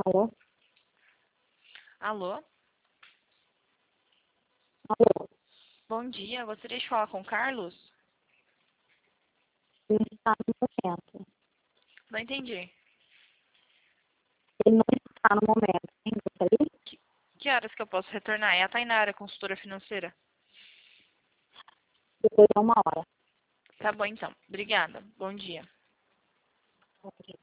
Alô? Alô? Alô? Bom dia, gostaria de falar com o Carlos? Ele está no momento. Não entendi. Ele não está no momento. Quem gostaria? Que horas que eu posso retornar? É a Tainara, consultora financeira. Depois de uma hora. Tá bom, então. Obrigada. Bom dia. Ok.